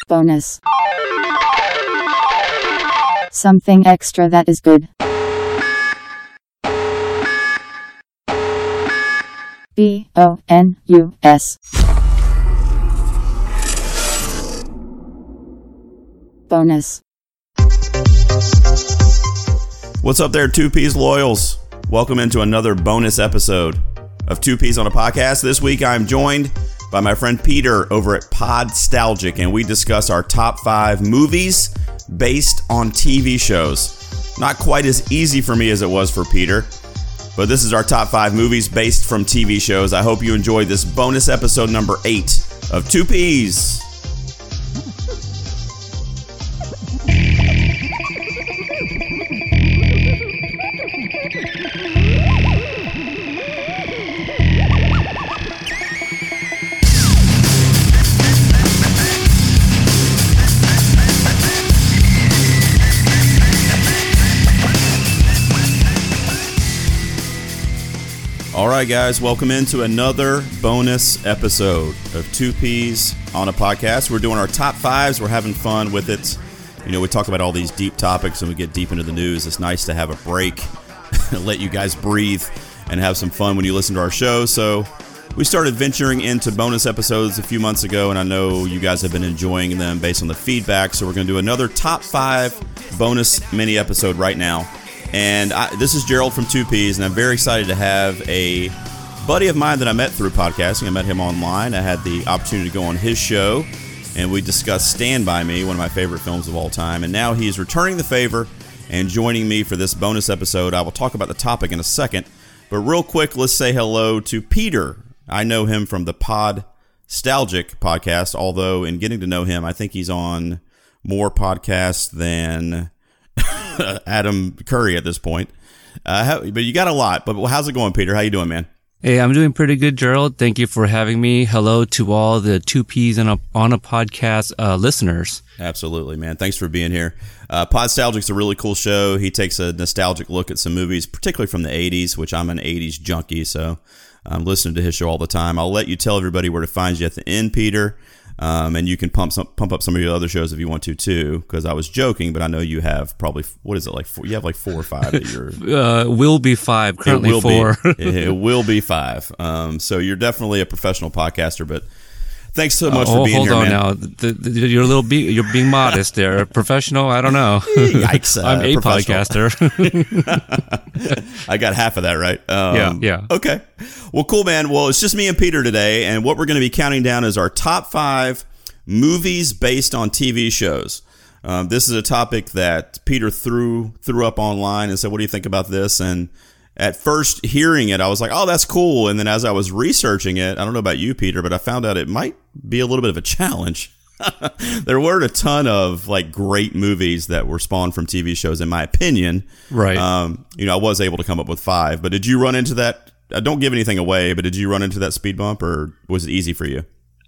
Bonus. Something extra that is good. BONUS. Bonus. What's up there, 2Ps loyals? Welcome into another bonus episode of 2Ps on a Podcast. This week I'm joined by my friend Peter over at Podstalgic, and we discuss our top 5 movies based on TV shows. Not quite as easy for me as it was for Peter, but this is our top 5 movies based from TV shows. I hope you enjoyed this bonus episode number 8 of 2Ps. All right, guys, welcome into another bonus episode of 2Ps on a Podcast. We're doing our top 5s. We're having fun with it. You know, we talk about all these deep topics and we get deep into the news. It's nice to have a break, let you guys breathe, and have some fun when you listen to our show. So we started venturing into bonus episodes a few months ago, and I know you guys have been enjoying them based on the feedback. So we're going to do another top 5 bonus mini episode right now. And this is Gerald from 2Ps, and I'm very excited to have a buddy of mine that I met through podcasting. I met him online. I had the opportunity to go on his show, and we discussed Stand By Me, one of my favorite films of all time. And now he is returning the favor and joining me for this bonus episode. I will talk about the topic in a second, but real quick, let's say hello to Peter. I know him from the Podstalgic podcast, although in getting to know him, I think he's on more podcasts than Adam Curry at this point. But you got a lot. But how's it going, Peter? How you doing, man? Hey, I'm doing pretty good, Gerald. Thank you for having me. Hello to all the 2Ps on a Podcast listeners. Absolutely, man. Thanks for being here. Podstalgic's a really cool show. He takes a nostalgic look at some movies, particularly from the 80s, which I'm an 80s junkie, so I'm listening to his show all the time. I'll let you tell everybody where to find you at the end, Peter. And you can pump up some of your other shows if you want to too, because I was joking, but I know you have probably, what is it, like 4, you have like 4 or 5 that you're will be 5, currently 4. It will be 5. So you're definitely a professional podcaster, but thanks so much for being here, man. Hold on now. You're being modest there. Professional? I don't know. Yikes. I'm a podcaster. I got half of that right. Yeah. Okay. Well, cool, man. Well, it's just me and Peter today, and what we're going to be counting down is our top 5 movies based on TV shows. This is a topic that Peter threw up online and said, what do you think about this? And at first hearing it, I was like, oh, that's cool. And then as I was researching it, I don't know about you, Peter, but I found out it might be a little bit of a challenge. There weren't a ton of like great movies that were spawned from TV shows, in my opinion. Right. I was able to come up with 5, but did you run into that? Don't give anything away, but did you run into that speed bump, or was it easy for you?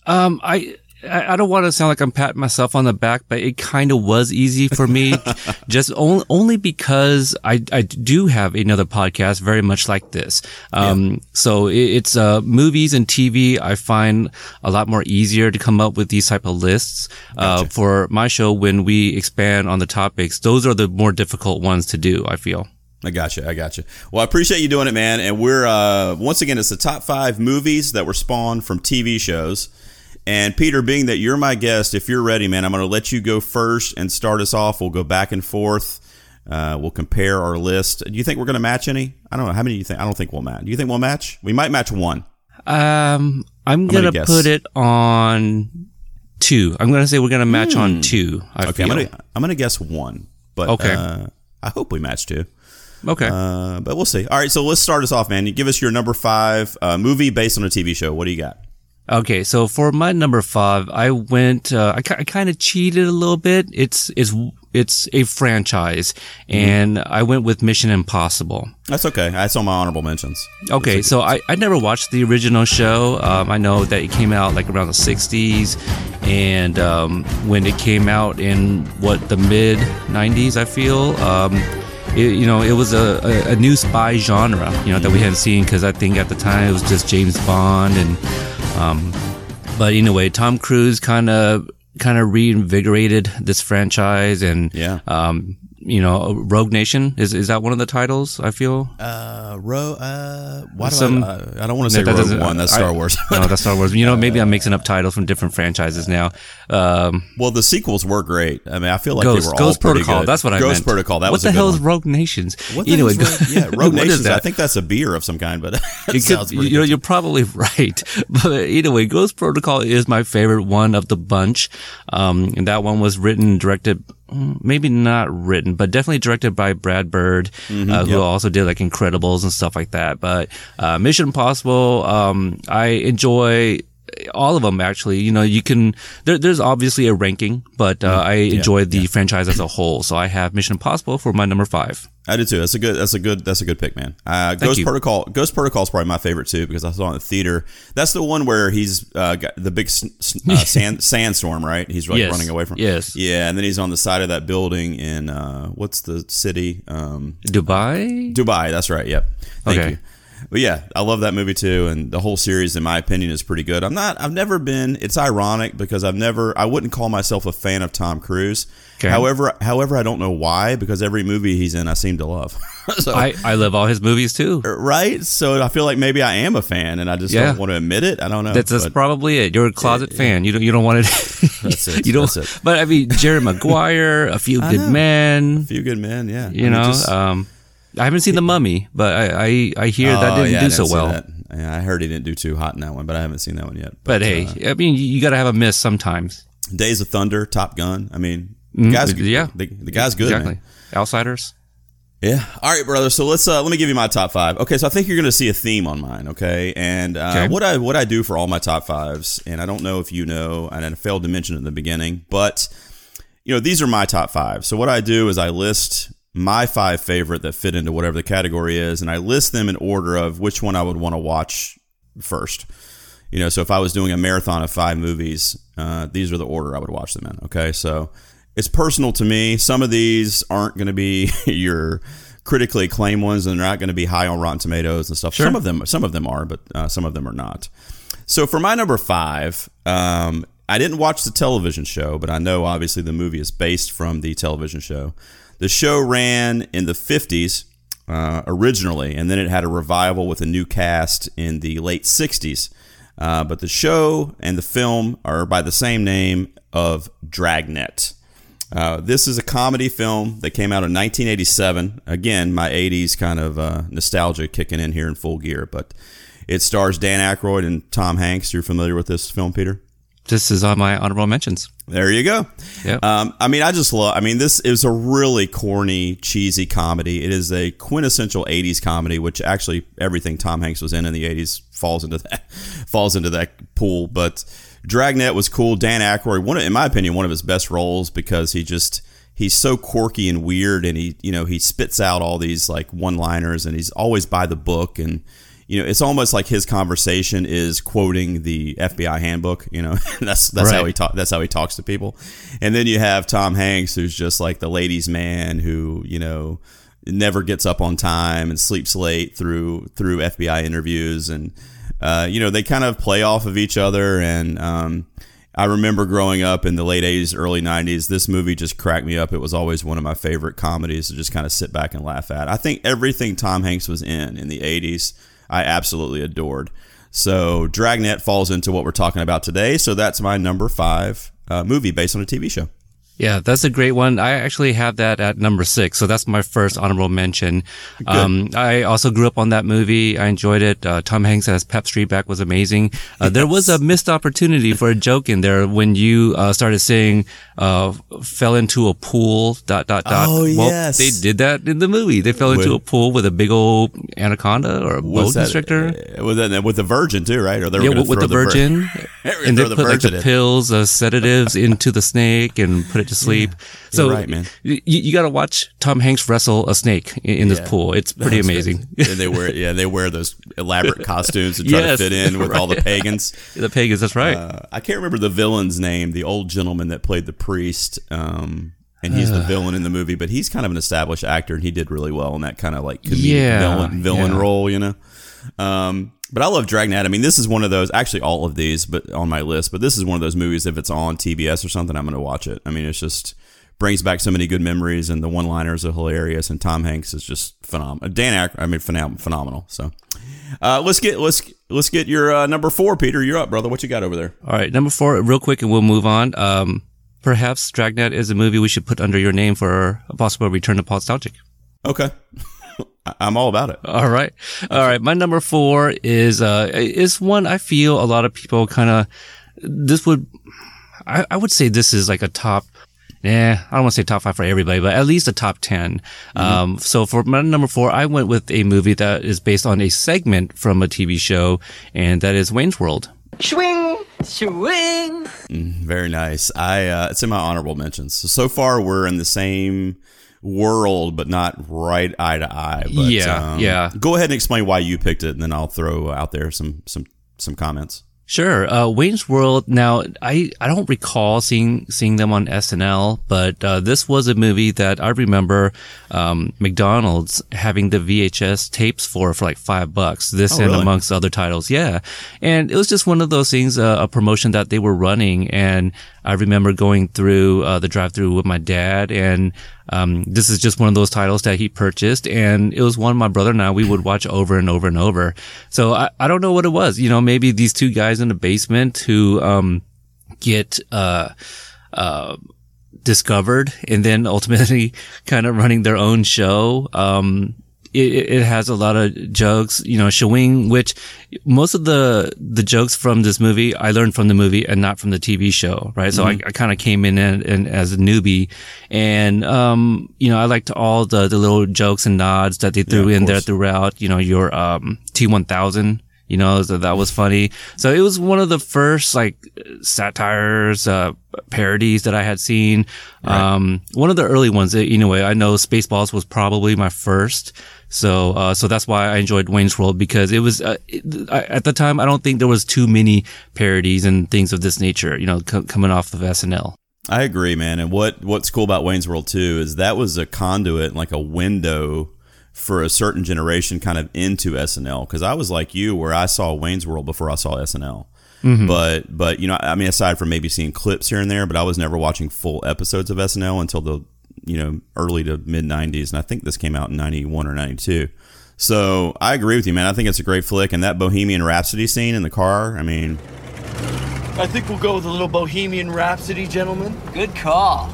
I don't want to sound like I'm patting myself on the back, but it kind of was easy for me, just only because I do have another podcast very much like this. So it's movies and TV. I find a lot more easier to come up with these type of lists. Gotcha. For my show, when we expand on the topics, those are the more difficult ones to do, I feel. I gotcha. Well, I appreciate you doing it, man. And we're, once again, it's the top 5 movies that were spawned from TV shows. And Peter, being that you're my guest, if you're ready, man, I'm going to let you go first and start us off. We'll go back and forth. We'll compare our list. Do you think we're going to match any? I don't know. How many do you think? I don't think we'll match. Do you think we'll match? We might match 1. I'm going to put it on 2. I'm going to say we're going to match on 2. I'm going to guess 1. But okay. I hope we match 2. Okay. But we'll see. All right, so let's start us off, man. You give us your number 5 movie based on a TV show. What do you got? Okay, so for my number 5, I went. I kind of cheated a little bit. It's a franchise, and I went with Mission Impossible. That's okay. That's on my honorable mentions. Okay, so I never watched the original show. I know that it came out like around the 60s, and when it came out in the mid 90s, I feel. It was a new spy genre, that we hadn't seen, because I think at the time it was just James Bond, and but anyway, Tom Cruise kind of kind of reinvigorated this franchise, and Rogue Nation is that one of the titles? I feel. I don't want to say Rogue One. That's Star Wars. No, that's Star Wars. Maybe I'm mixing up titles from different franchises now. Well, the sequels were great. I mean, I feel like they were all Ghost pretty Protocol. good. That's what I meant. Ghost Protocol. That what was the a good hell one. is Rogue Nations? Rogue Nations. I think that's a beer of some kind, but it sounds pretty good. You're probably right. But anyway, Ghost Protocol is my favorite one of the bunch. And that one was written, directed, maybe not written, but definitely directed by Brad Bird, who also did like Incredibles and stuff like that. But Mission Impossible, I enjoy all of them actually. You can there's obviously a ranking, but I enjoy the franchise as a whole. So I have Mission Impossible for my number 5. I do too. That's a good pick, man. Ghost Protocol is probably my favorite too because I saw it in the theater. That's the one where he's got the big sandstorm, right? He's like running away from. Yes. Yeah, and then he's on the side of that building in what's the city? Dubai. Dubai. That's right. Yep. Thank you. But yeah, I love that movie too, and the whole series, in my opinion, is pretty good. I've never been. It's ironic because I wouldn't call myself a fan of Tom Cruise. Okay. However, I don't know why, because every movie he's in, I seem to love. So, I love all his movies too. Right? So I feel like maybe I am a fan, and I just don't want to admit it. I don't know. That's probably it. You're a closet fan. You don't want it. That's it. That's it. But I mean, Jerry Maguire, A Few Good Men. Yeah. I haven't seen The Mummy, but I hear that didn't do so well. Yeah, I heard he didn't do too hot in that one, but I haven't seen that one yet. But hey, I mean, you got to have a miss sometimes. Days of Thunder, Top Gun. I mean, the guy's good. Exactly. Man. Outsiders. Yeah. All right, brother. So let me give you my top 5. Okay, so I think you're going to see a theme on mine. Okay, and what I do for all my top 5s, and I don't know if you know, and I failed to mention it in the beginning, but these are my top 5. So what I do is I list my 5 favorite that fit into whatever the category is, and I list them in order of which one I would want to watch first. So if I was doing a marathon of 5 movies, these are the order I would watch them in. Okay, so it's personal to me. Some of these aren't going to be your critically acclaimed ones, and they're not going to be high on Rotten Tomatoes and stuff. Sure. Some of them are, but some of them are not. So for my number 5, I didn't watch the television show, but I know obviously the movie is based from the television show. The show ran in the 50s originally, and then it had a revival with a new cast in the late 60s. But the show and the film are by the same name of Dragnet. This is a comedy film that came out in 1987. Again, my 80s kind of nostalgia kicking in here in full gear. But it stars Dan Aykroyd and Tom Hanks. You're familiar with this film, Peter? This is on my honorable mentions. There you go. Yep. This is a really corny, cheesy comedy. It is a quintessential 80s comedy, which actually everything Tom Hanks was in the 80s falls into that pool. But Dragnet was cool. Dan Aykroyd, in my opinion, one of his best roles because he's so quirky and weird, and he spits out all these like one-liners, and he's always by the book, and it's almost like his conversation is quoting the FBI handbook. That's right. That's how he talks to people. And then you have Tom Hanks, who's just like the ladies' man who never gets up on time and sleeps late through FBI interviews, and they kind of play off of each other. And I remember growing up in the late 80s, early 90s, this movie just cracked me up. It was always one of my favorite comedies to just kind of sit back and laugh at. I think everything Tom Hanks was in the 80s, I absolutely adored. So Dragnet falls into what we're talking about today. So that's my number 5 movie based on a TV show. Yeah, that's a great one. I actually have that at number 6. So that's my first honorable mention. I also grew up on that movie. I enjoyed it. Tom Hanks as Pep Streetback was amazing. There was a missed opportunity for a joke in there when you started saying fell into a pool, ... Oh, yes. They did that in the movie. They fell into a pool with a big old anaconda or a boa constrictor. With the Virgin too, right? Or with the Virgin. And they put like the pills, sedatives into the snake and put it to sleep. So right, man. You got to watch Tom Hanks wrestle a snake in this pool. It's pretty amazing. And they wear those elaborate costumes to try to fit in with all the pagans. The pagans, that's right. I can't remember the villain's name, the old gentleman that played the priest. And he's the villain in the movie, but he's kind of an established actor, and he did really well in that kind of like villain role, But I love Dragnet. I mean, this is one of those, actually all of these, but on my list, but this is one of those movies, if it's on TBS or something, I'm going to watch it. I mean, it's just brings back so many good memories, and the one-liners are hilarious, and Tom Hanks is just phenomenal. Dan Aykroyd, I mean, phenomenal. So let's get your number 4, Peter. You're up, brother. What you got over there? All right, number 4, real quick, and we'll move on. Perhaps Dragnet is a movie we should put under your name for a possible return to Nostalgic. Okay. I'm all about it. All right. My number 4 is one I feel a lot of people I would say this is like a top, I don't want to say top 5 for everybody, but at least a top 10. So for my number 4, I went with a movie that is based on a segment from a TV show, and that is Wayne's World. Swing, swing. Very nice. It's in my honorable mentions. So far, we're in the same world, but not right eye to eye. But, yeah. Go ahead and explain why you picked it, and then I'll throw out there some comments. Sure. Wayne's World. Now, I don't recall seeing them on SNL, but this was a movie that I remember McDonald's having the VHS tapes for like $5. This and really? Amongst other titles. Yeah. And it was just one of those things, a promotion that they were running. And I remember going through the drive-thru with my dad, and this is just one of those titles that he purchased, and it was one my brother and I, we would watch over and over and over. So I don't know what it was. Maybe these two guys in the basement who get discovered and then ultimately kind of running their own show. It has a lot of jokes, showing which most of the jokes from this movie I learned from the movie and not from the TV show, right? So I kind of came in and as a newbie, and I liked all the little jokes and nods that they threw in there throughout. Your T-1000. So that was funny. So it was one of the first satires, parodies that I had seen. Right. One of the early ones. Anyway, I know Spaceballs was probably my first. So that's why I enjoyed Wayne's World, because it was, at the time, I don't think there was too many parodies and things of this nature, coming off of SNL. I agree, man. And what's cool about Wayne's World too is that was a conduit, like a window for a certain generation kind of into SNL, because I was like you, where I saw Wayne's World before I saw SNL. Mm-hmm. But I mean, aside from maybe seeing clips here and there, but I was never watching full episodes of SNL until the early to mid 90s, and I think this came out in 91 or 92. So I agree with you, man. I think it's a great flick, and that Bohemian Rhapsody scene in the car, I mean, I think we'll go with a little Bohemian Rhapsody, gentlemen. Good call.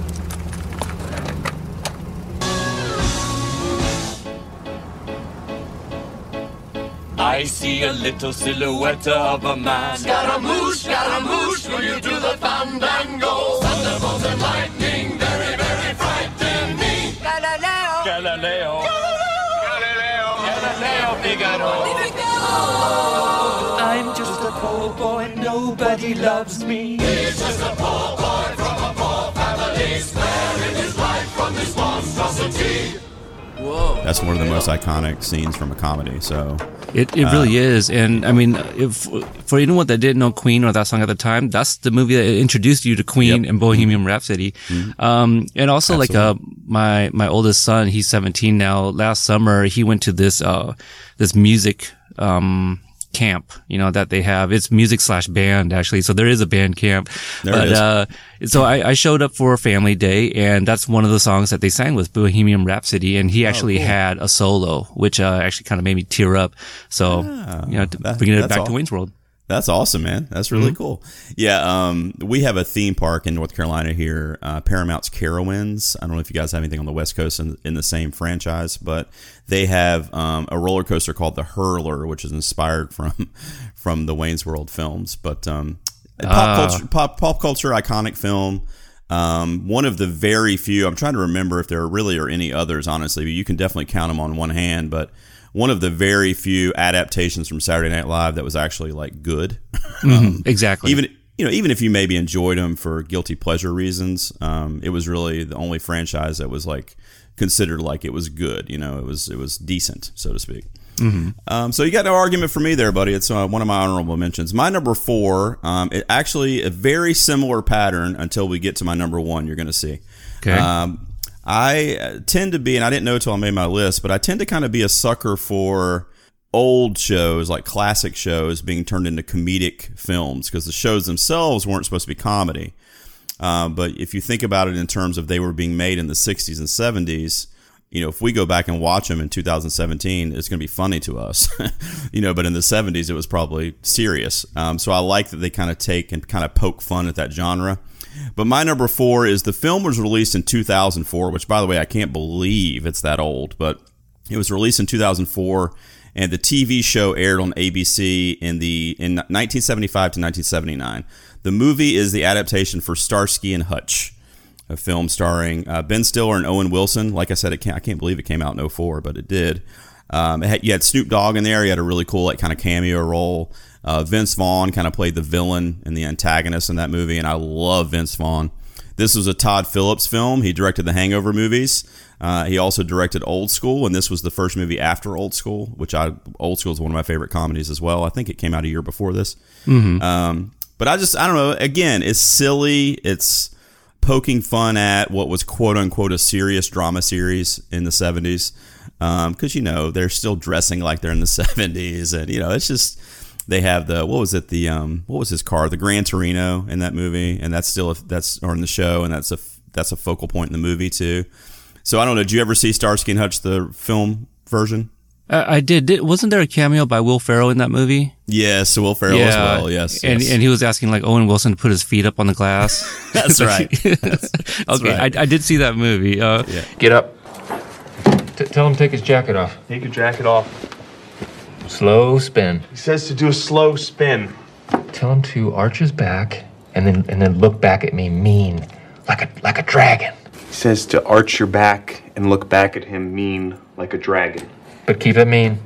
I see a little silhouette of a man. Scaramouche, will you do the fandango? Thunderbolt and lightning, very, very frightening. Galileo. Galileo. Figaro. I'm just a poor boy, nobody loves me. He's just a poor boy from a poor family, sparing his life from this monstrosity. Whoa. That's one of the most iconic scenes from a comedy. So it really is. And I mean, if for anyone that didn't know Queen or that song at the time, that's the movie that introduced you to Queen and Bohemian Rhapsody. Mm-hmm. And also absolutely. My oldest son, he's 17 now. Last summer, he went to this music, camp, that they have. It's music /band, actually. So there is a band camp. So I showed up for a family day, and that's one of the songs that they sang with Bohemian Rhapsody. And he actually had a solo, which actually kind of made me tear up. So, bringing it back to Wayne's World. That's awesome, man. That's really cool. Yeah, we have a theme park in North Carolina here, Paramount's Carowinds. I don't know if you guys have anything on the West Coast in the same franchise, but they have a roller coaster called the Hurler, which is inspired from the Wayne's World films. But pop culture iconic film. One of the very few. I'm trying to remember if there really are any others, honestly. But you can definitely count them on one hand, but one of the very few adaptations from Saturday Night Live that was actually good. Exactly. Even if you maybe enjoyed them for guilty pleasure reasons, it was really the only franchise that was considered it was good. It was decent, so to speak. Mm-hmm. So you got no argument for me there, buddy. It's one of my honorable mentions. My number 4, it actually a very similar pattern until we get to my number 1. You're going to see. Okay. I tend to be, and I didn't know until I made my list, but I tend to kind of be a sucker for old shows, like classic shows, being turned into comedic films because the shows themselves weren't supposed to be comedy. But if you think about it in terms of they were being made in the 60s and 70s, you know, if we go back and watch them in 2017, it's going to be funny to us, you know, but in the 70s, it was probably serious. So I like that they kind of take and kind of poke fun at that genre. But my number 4 is the film was released in 2004, which, by the way, I can't believe it's that old, but it was released in 2004, and the TV show aired on ABC in 1975 to 1979. The movie is the adaptation for Starsky and Hutch, a film starring Ben Stiller and Owen Wilson. Like I said, I can't believe it came out in 2004, but it did. You had Snoop Dogg in there. He had a really cool kind of cameo role. Vince Vaughn kind of played the villain and the antagonist in that movie, and I love Vince Vaughn. This was a Todd Phillips film. He directed the Hangover movies. He also directed Old School, and this was the first movie after Old School, which Old School is one of my favorite comedies as well. I think it came out a year before this. Mm-hmm. But I don't know. Again, it's silly. It's poking fun at what was quote unquote a serious drama series in the 70s. Because, you know, they're still dressing like they're in the 70s. And, you know, it's just, they have what was his car? The Gran Torino in that movie. And that's or in the show. And that's a focal point in the movie too. So I don't know. Did you ever see Starsky and Hutch, the film version? I did. Wasn't there a cameo by Will Ferrell in that movie? Yes, Will Ferrell as well. Yes, and he was asking like Owen Wilson to put his feet up on the glass. That's right. That's okay, right. I did see that movie. Get up. Tell him to take his jacket off. Take your jacket off. Slow spin. He says to do a slow spin. Tell him to arch his back and then look back at me mean, like a dragon. He says to arch your back and look back at him mean like a dragon. But keep it mean.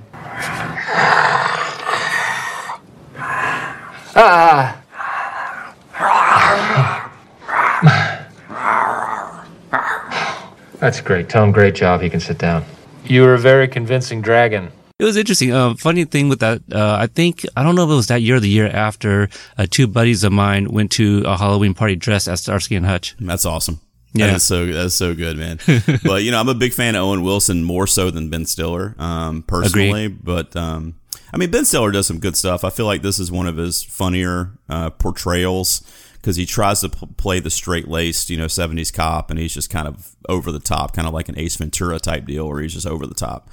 That's great. Tell him great job. He can sit down. You were a very convincing dragon. It was interesting. Funny thing with that, I don't know if it was that year or the year after, 2 buddies of mine went to a Halloween party dressed as Starsky and Hutch. That's awesome. Yeah. That's so good, man. But, you know, I'm a big fan of Owen Wilson more so than Ben Stiller, personally. Agreed. But, I mean, Ben Stiller does some good stuff. I feel like this is one of his funnier portrayals because he tries to play the straight-laced, you know, 70s cop, and he's just kind of over the top, kind of like an Ace Ventura type deal where he's just over the top.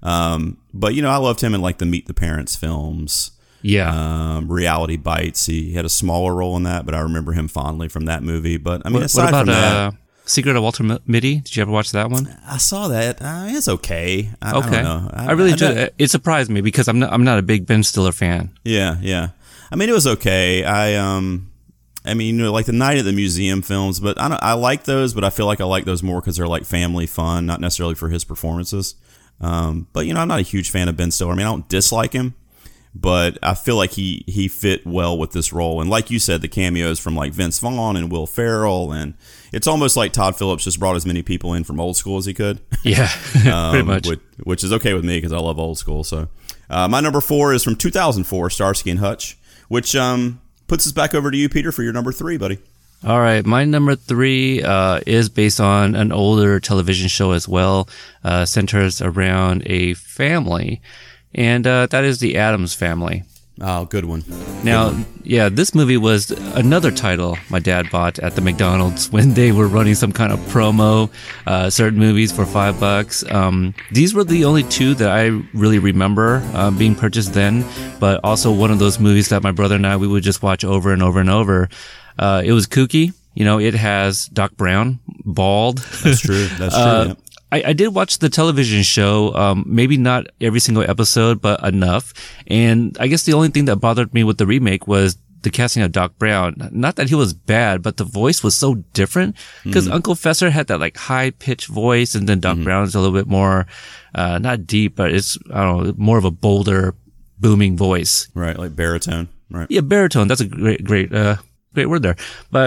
But, you know, I loved him in like the Meet the Parents films. Yeah. Reality Bites. He had a smaller role in that, but I remember him fondly from that movie. But, I mean, what about from that... Secret of Walter Mitty? Did you ever watch that one? I saw that. It's okay. I don't know. I really enjoyed it. It surprised me because I'm not a big Ben Stiller fan. Yeah. I mean, it was okay. I mean, you know, like the Night at the Museum films, but I like those, but I feel like I like those more because they're like family fun, not necessarily for his performances. But, you know, I'm not a huge fan of Ben Stiller. I mean, I don't dislike him, but I feel like he fit well with this role. And like you said, the cameos from like Vince Vaughn and Will Ferrell, and it's almost like Todd Phillips just brought as many people in from Old School as he could. Yeah, pretty much. Which is okay with me because I love Old School. So my number 4 is from 2004, Starsky and Hutch, which puts us back over to you, Peter, for your number 3, buddy. All right, my number 3 is based on an older television show as well, centers around a family, and that is the Addams Family. Oh, good one. Now, yeah, this movie was another title my dad bought at the McDonald's when they were running some kind of promo, certain movies for $5. These were the only 2 that I really remember being purchased then, but also one of those movies that my brother and I, we would just watch over and over and over. It was kooky. You know, it has Doc Brown, bald. That's true. That's true. Yeah. I did watch the television show, maybe not every single episode, but enough. And I guess the only thing that bothered me with the remake was the casting of Doc Brown. Not that he was bad, but the voice was so different because Uncle Fester had that like high pitched voice, and then Doc Brown's a little bit more, not deep, but it's, I don't know, more of a bolder, booming voice. Right. Like baritone. Right. Yeah, baritone. That's a great word there. But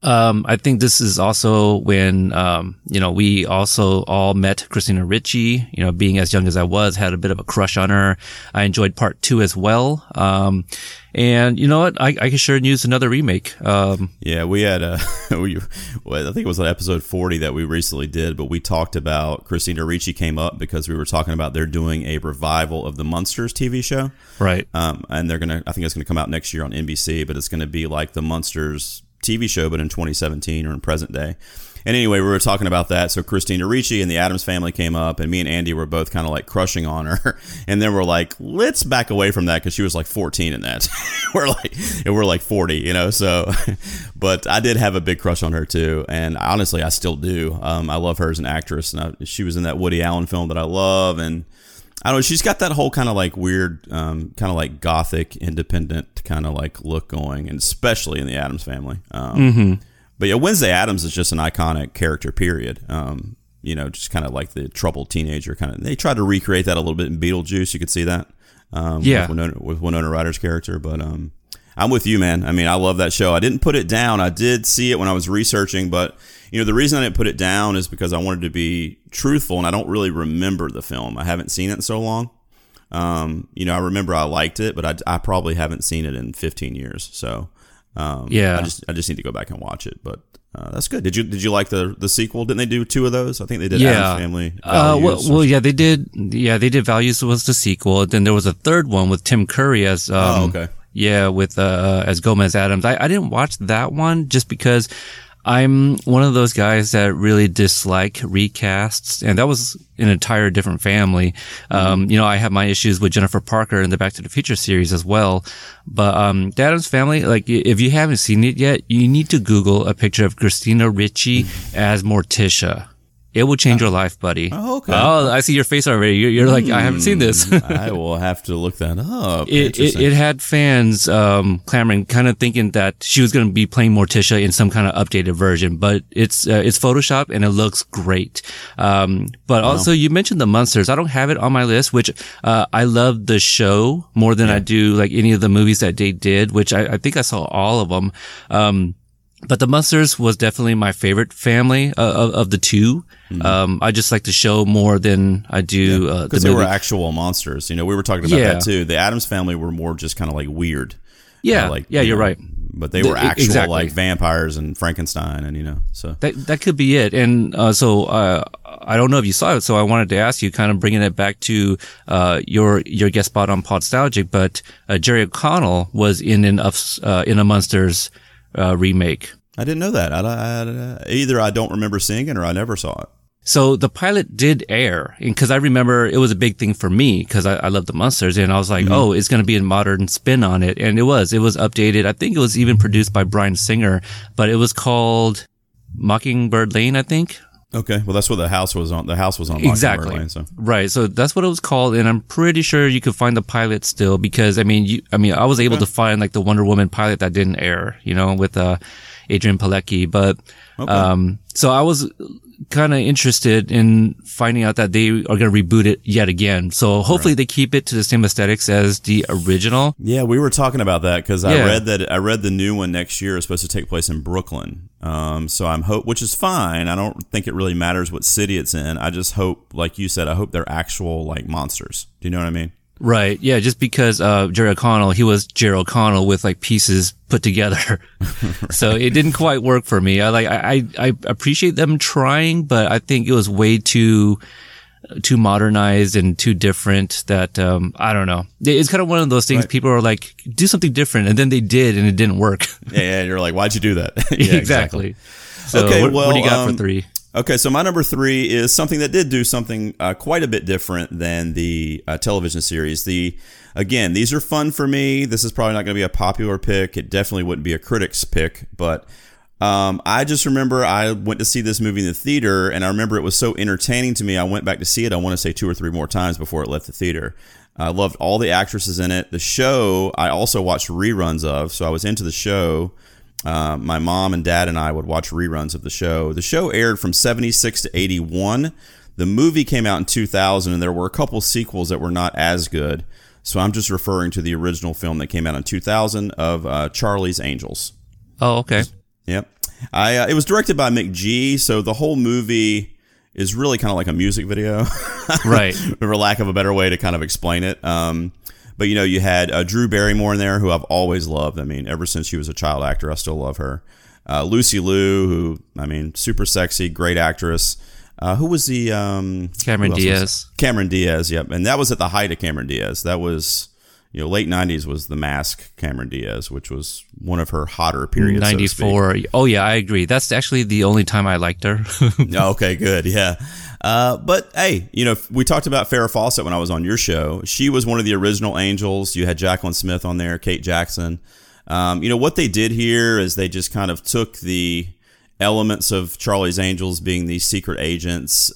I think this is also when, we also all met Christina Ricci, being as young as I was, had a bit of a crush on her. I enjoyed part 2 as well. And you know what? I can sure use another remake. Yeah, we had I think it was on episode 40 that we recently did, but we talked about Christina Ricci came up because we were talking about they're doing a revival of the Munsters TV show. Right. And I think it's going to come out next year on NBC, but it's going to be like the Munsters TV show, but in 2017 or in present day. And anyway, we were talking about that. So Christina Ricci and the Addams Family came up, and me and Andy were both kind of like crushing on her. And then we're like, let's back away from that because she was like 14 in that. we're like 40, So, but I did have a big crush on her too, and honestly, I still do. I love her as an actress, and she was in that Woody Allen film that I love, and I don't know. She's got that whole kind of like weird, kind of like gothic, independent kind of like look going, and especially in the Addams Family. But yeah, Wednesday Addams is just an iconic character, period. Just kind of like the troubled teenager kind of. They tried to recreate that a little bit in Beetlejuice. You could see that. With Winona Ryder's character. But I'm with you, man. I mean, I love that show. I didn't put it down. I did see it when I was researching, but the reason I didn't put it down is because I wanted to be truthful, and I don't really remember the film. I haven't seen it in so long. I remember I liked it, but I probably haven't seen it in 15 years. So. I just need to go back and watch it, but that's good. Did you like the sequel? Didn't they do 2 of those? I think they did. Addams Family. Values, they did. Yeah, they did. Values was the sequel. Then there was a third one with Tim Curry as as Gomez Addams. I didn't watch that one just because I'm one of those guys that really dislike recasts, and that was an entire different family. I have my issues with Jennifer Parker in the Back to the Future series as well. But the Addams Family, like, if you haven't seen it yet, you need to Google a picture of Christina Ricci as Morticia. It will change your life, buddy. Oh, okay. Oh, I see your face already. You're like, I haven't seen this. I will have to look that up. It had fans clamoring, kind of thinking that she was going to be playing Morticia in some kind of updated version, but it's Photoshop and it looks great. But also, you mentioned the Munsters. I don't have it on my list, which I love the show more than I do like any of the movies that they did, which I think I saw all of them. But the Munsters was definitely my favorite family of the 2. I just like the show more than I do because they were actual monsters. We were talking about that too. The Addams Family were more just kind of like weird. Yeah, you're right. But they were actual like vampires and Frankenstein, and so that could be it. And so I don't know if you saw it, so I wanted to ask you, kind of bringing it back to your guest spot on Podstalgic. But Jerry O'Connell was in a Munsters remake. I didn't know that. Either I don't remember seeing it or I never saw it. So the pilot did air, because I remember it was a big thing for me because I love the Munsters, and I was like, oh, it's going to be a modern spin on it. And it was updated. I think it was even produced by Bryan Singer, but it was called Mockingbird Lane, I think. Okay. Well, that's what the house was on. The house was on Mockingbird Lane. So. Right. So that's what it was called. And I'm pretty sure you could find the pilot still because, I was able to find like the Wonder Woman pilot that didn't air, with, Adrian Pilecki. But, so I was kind of interested in finding out that they are going to reboot it yet again. So hopefully they keep it to the same aesthetics as the original. Yeah, we were talking about that because I read the new one next year is supposed to take place in Brooklyn. So which is fine. I don't think it really matters what city it's in. I just hope, like you said, I hope they're actual like monsters. Do you know what I mean? Right. Yeah. Just because, Jerry O'Connell, he was Jerry O'Connell with like pieces put together. Right. So it didn't quite work for me. I appreciate them trying, but I think it was way too modernized and too different that, I don't know. It's kind of one of those things people are like, do something different. And then they did and it didn't work. Yeah. You're like, why'd you do that? Yeah, exactly. So okay, what do you got for 3? Okay, so my number 3 is something that did do something quite a bit different than the television series. Again, these are fun for me. This is probably not going to be a popular pick. It definitely wouldn't be a critic's pick, but I just remember I went to see this movie in the theater, and I remember it was so entertaining to me. I went back to see it, I want to say 2 or 3 more times before it left the theater. I loved all the actresses in it. The show, I also watched reruns of, so I was into the show. My mom and dad and I would watch reruns of the show. The show aired from 76 to 81. The movie came out in 2000, and there were a couple sequels that were not as good. So I'm just referring to the original film that came out in 2000 of Charlie's Angels. Oh, okay. Yep. It was directed by McG, so the whole movie is really kind of like a music video, right? For lack of a better way to kind of explain it. But you had Drew Barrymore in there, who I've always loved. I mean, ever since she was a child actor, I still love her. Lucy Liu, who super sexy, great actress. Who was the Cameron Diaz? Cameron Diaz, yep. And that was at the height of Cameron Diaz. That was late 90s was The Mask Cameron Diaz, which was one of her hotter periods. 94. Oh yeah, I agree. That's actually the only time I liked her. Okay, good. Yeah. But hey, we talked about Farrah Fawcett when I was on your show. She was one of the original Angels. You had Jacqueline Smith on there, Kate Jackson. What they did here is they just kind of took the elements of Charlie's Angels being these secret agents,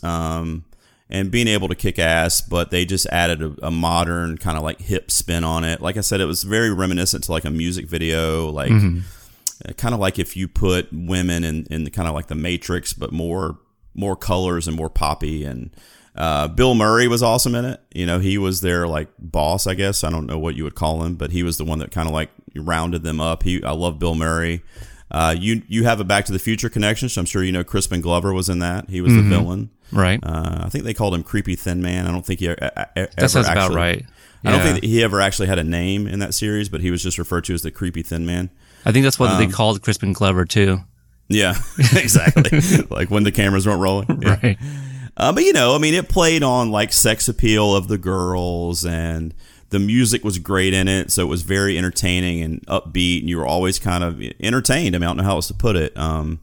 and being able to kick ass, but they just added a modern kind of like hip spin on it. Like I said, it was very reminiscent to like a music video, like kind of like if you put women in kind of like the Matrix, but more colors and more poppy. And Bill Murray was awesome in it. He was their like boss, I guess. I don't know what you would call him, but he was the one that kind of like rounded them up. I love Bill Murray. You have a Back to the Future connection, so I'm sure Crispin Glover was in that. He was the villain. Right. I think they called him Creepy Thin Man. I don't think he ever that sounds about right. I don't think that he ever actually had a name in that series, but he was just referred to as the Creepy Thin Man. I think that's what they called Crispin Glover too. Yeah, exactly. Like when the cameras weren't rolling. Yeah. Right. But it played on like sex appeal of the girls, and the music was great in it, so it was very entertaining and upbeat, and you were always kind of entertained. I don't know how else to put it.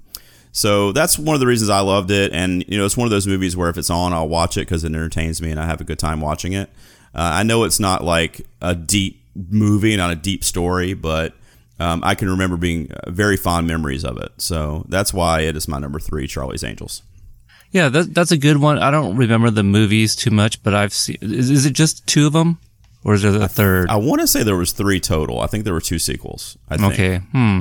So that's one of the reasons I loved it, and it's one of those movies where if it's on, I'll watch it because it entertains me and I have a good time watching it. I know it's not like a deep movie, not a deep story, but I can remember being very fond memories of it. So that's why it is my number 3, Charlie's Angels. Yeah, that's a good one. I don't remember the movies too much, but I've seen. Is it just 2 of them? Or is there a third? I want to say there was 3 total. I think there were 2 sequels. I think. Okay.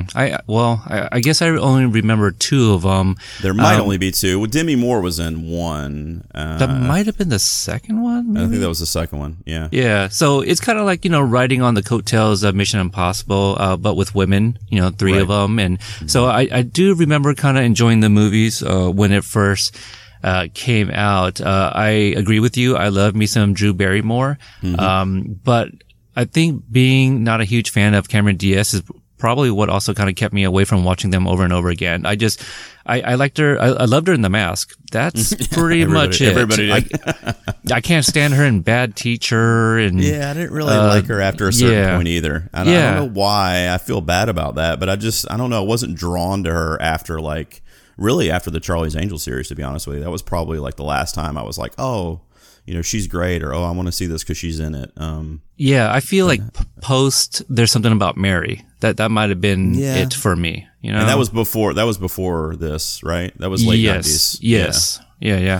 I guess I only remember 2 of them. There might only be 2. Well, Demi Moore was in one. That might have been the second one. Maybe? I think that was the second one. Yeah. Yeah. So it's kind of like riding on the coattails of Mission Impossible, but with women. 3 of them, and so I do remember kind of enjoying the movies when it first came out. I agree with you. I love me some Drew Barrymore. But I think being not a huge fan of Cameron Diaz is probably what also kind of kept me away from watching them over and over again. I liked her. I loved her in The Mask. That's pretty much it. Everybody did. I can't stand her in Bad Teacher. And I didn't really like her after a certain point either. And I don't know why. I feel bad about that, but I don't know. I wasn't drawn to her after after the Charlie's Angels series, to be honest with you. That was probably like the last time I was like, oh, she's great, or, oh, I want to see this because she's in it. I feel like post There's Something About Mary. That might have been it for me. And that was before this, right? That was late 90s. Yes. Yeah.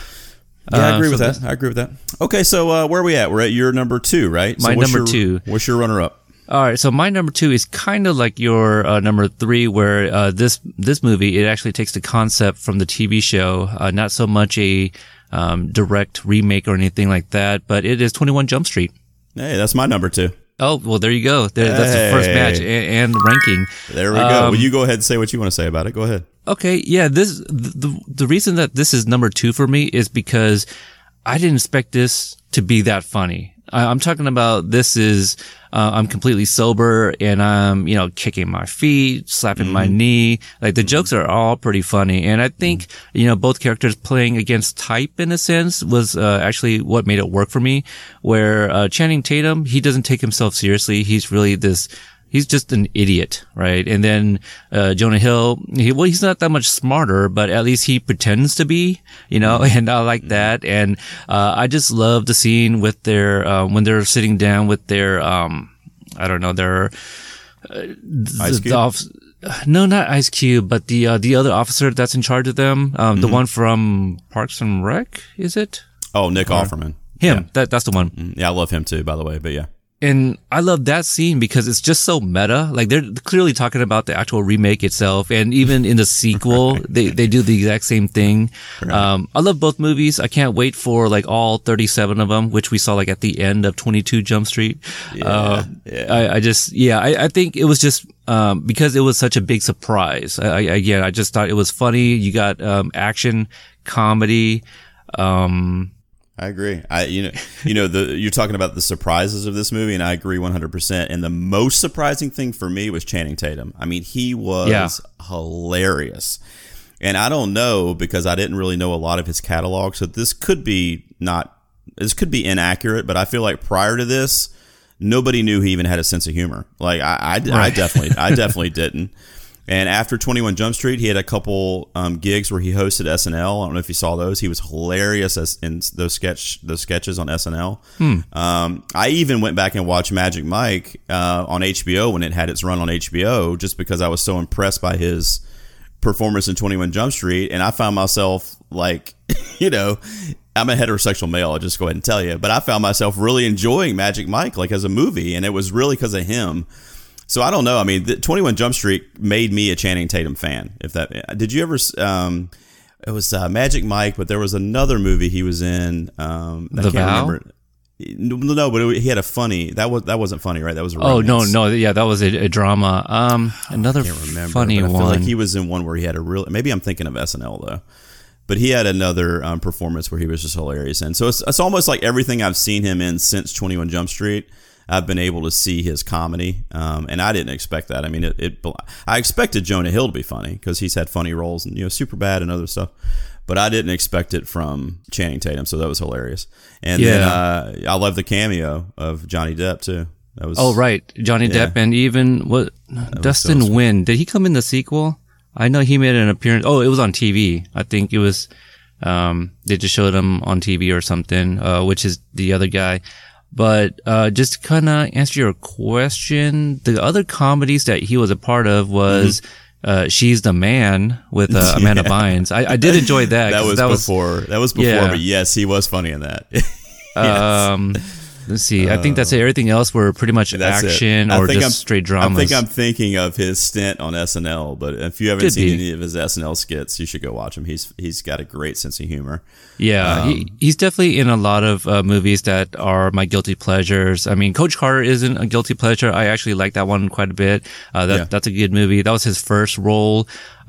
I agree with that. Okay, so where are we at? We're at your number 2, right? My number 2. What's your runner-up? All right, so my number 2 is kind of like your number 3, where this movie, it actually takes the concept from the TV show, not so much a direct remake or anything like that, but it is 21 Jump Street. Hey, that's my number 2. Oh, well, there you go. That's the first match and ranking. There we go. Well, you go ahead and say what you want to say about it. Go ahead. Okay, yeah. The reason that this is number 2 for me is because I didn't expect this to be that funny. I'm talking about this is, I'm completely sober and I'm, kicking my feet, slapping my knee. Like the jokes are all pretty funny. And I think, both characters playing against type in a sense was, actually what made it work for me, where, Channing Tatum, he doesn't take himself seriously. He's really he's just an idiot, right? And then, Jonah Hill, he's not that much smarter, but at least he pretends to be, and I like that. And, I just love the scene with their, when they're sitting down with their, their, Ice Cube? No, not Ice Cube, but the other officer that's in charge of them, the one from Parks and Rec, is it? Oh, Nick Offerman. Him. Yeah. That's the one. Yeah, I love him too, by the way, but yeah. And I love that scene because it's just so meta. Like they're clearly talking about the actual remake itself. And even in the sequel, they do the exact same thing. Right. I love both movies. I can't wait for like all 37 of them, which we saw like at the end of 22 Jump Street. I think it was just, because it was such a big surprise. I just thought it was funny. You got, action, comedy, I agree. You're talking about the surprises of this movie, and I agree 100%. And the most surprising thing for me was Channing Tatum. I mean, he was hilarious. And I don't know, because I didn't really know a lot of his catalog, so this could be inaccurate, but I feel like prior to this, nobody knew he even had a sense of humor. Like I definitely didn't. And after 21 Jump Street, he had a couple gigs where he hosted SNL. I don't know if you saw those. He was hilarious in those sketches on SNL. I even went back and watched Magic Mike on HBO when it had its run on HBO, just because I was so impressed by his performance in 21 Jump Street. And I found myself like, I'm a heterosexual male, I'll just go ahead and tell you. But I found myself really enjoying Magic Mike like as a movie, and it was really because of him. So I don't know. I mean, 21 Jump Street made me a Channing Tatum fan. Did you ever? It was Magic Mike, but there was another movie he was in. The Vow? Remember. No, but he had a funny. That wasn't funny, right? That was a romance. Oh no, yeah, that was a drama. Another funny one. I feel like he was in one where he had a real. Maybe I'm thinking of SNL though. But he had another performance where he was just hilarious. And so it's almost like everything I've seen him in since 21 Jump Street, I've been able to see his comedy. And I didn't expect that. I mean, I expected Jonah Hill to be funny because he's had funny roles in, Superbad and other stuff. But I didn't expect it from Channing Tatum. So that was hilarious. And then I love the cameo of Johnny Depp too. That was right. Johnny Depp and even Dustin Nguyen. Did he come in the sequel? I know he made an appearance. Oh, it was on TV. I think it was, they just showed him on TV or something, which is the other guy. But, just to kind of answer your question, the other comedies that he was a part of was, She's the Man with, Amanda Bynes. I did enjoy that. That was before, but yes, he was funny in that. Yes. Let's see. I think that's it. Everything else were pretty much action or just straight dramas. I think I'm thinking of his stint on SNL, but if you haven't seen any of his SNL skits, you should go watch him. He's got a great sense of humor. Yeah, he's definitely in a lot of movies that are my guilty pleasures. I mean, Coach Carter isn't a guilty pleasure. I actually like that one quite a bit. That's a good movie. That was his first role.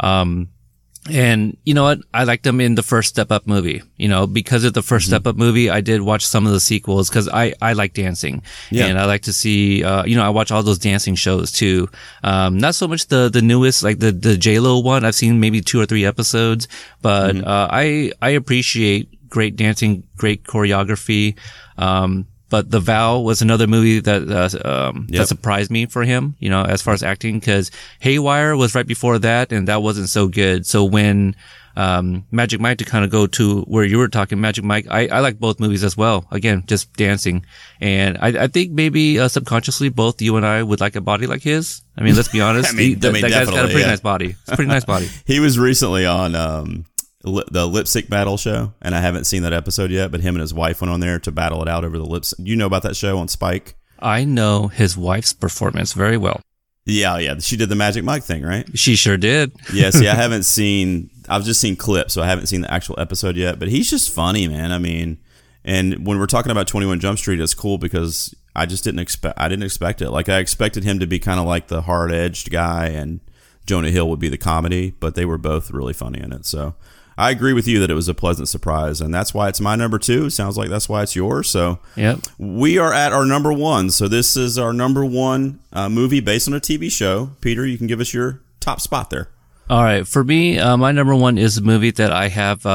And you know what? I liked him in the first Step Up movie. Because of the first Step Up movie, I did watch some of the sequels because I like dancing. Yeah. And I like to see, I watch all those dancing shows too. Not so much the newest, like the J-Lo one. I've seen maybe 2 or 3 episodes, but, I appreciate great dancing, great choreography. But The Vow was another movie that surprised me for him, as far as acting, because Haywire was right before that, and that wasn't so good. So when, Magic Mike, to kind of go to where you were talking, Magic Mike, I like both movies as well. Again, just dancing. And I think maybe, subconsciously both you and I would like a body like his. I mean, let's be honest. That guy's got a pretty nice body. It's a pretty nice body. He was recently on, the Lip Sync Battle show, and I haven't seen that episode yet, but him and his wife went on there to battle it out over the lips. You know about that show on Spike? I know his wife's performance very well. Yeah. She did the Magic Mike thing, right? She sure did. Yeah, see, I've just seen clips, so I haven't seen the actual episode yet, but he's just funny, man. I mean, and when we're talking about 21 Jump Street, it's cool because I didn't expect it. Like, I expected him to be kind of like the hard-edged guy, and Jonah Hill would be the comedy, but they were both really funny in it, so I agree with you that it was a pleasant surprise, and that's why it's my number 2. Sounds like that's why it's yours. So we are at our number 1. So this is our number 1 movie based on a TV show. Peter, you can give us your top spot there. All right. For me, my number 1 is a movie that I have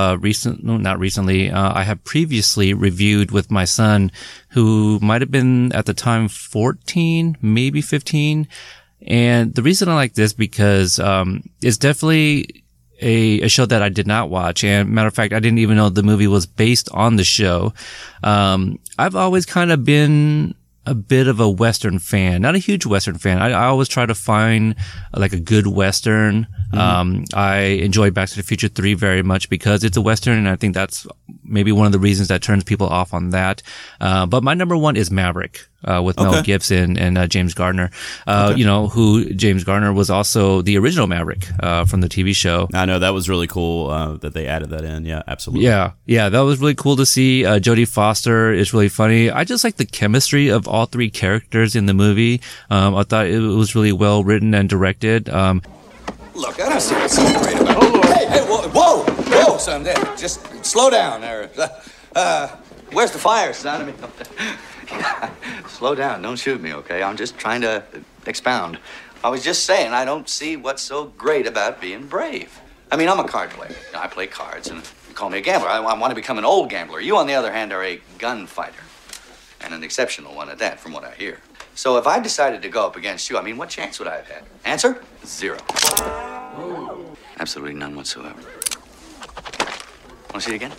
I have previously reviewed with my son, who might have been at the time 14, maybe 15. And the reason I like this because it's definitely a show that I did not watch. And matter of fact, I didn't even know the movie was based on the show. I've always kind of been a bit of a Western fan, not a huge Western fan. I always try to find like a good Western. I enjoy Back to the Future 3 very much because it's a Western, and I think that's maybe one of the reasons that turns people off on that. But my number one is Maverick, with Mel Gibson and James Garner. Who James Garner was also the original Maverick from the TV show. I know, that was really cool that they added that in. Yeah, absolutely. Yeah, that was really cool to see. Jodie Foster is really funny. I just like the chemistry of all three characters in the movie. I thought it was really well written and directed. Look, I don't see what's so great about it. Hey, whoa, son, there. Just slow down there. Where's the fire, son? I mean, slow down, don't shoot me, okay? I'm just trying to expound. I was just saying I don't see what's so great about being brave. I mean, I'm a card player. I play cards, and you call me a gambler. I want to become an old gambler. You, on the other hand, are a gunfighter, and an exceptional one at that, from what I hear. So if I decided to go up against you, I mean, what chance would I have had? Answer? 0. Absolutely none whatsoever. Want to see it again?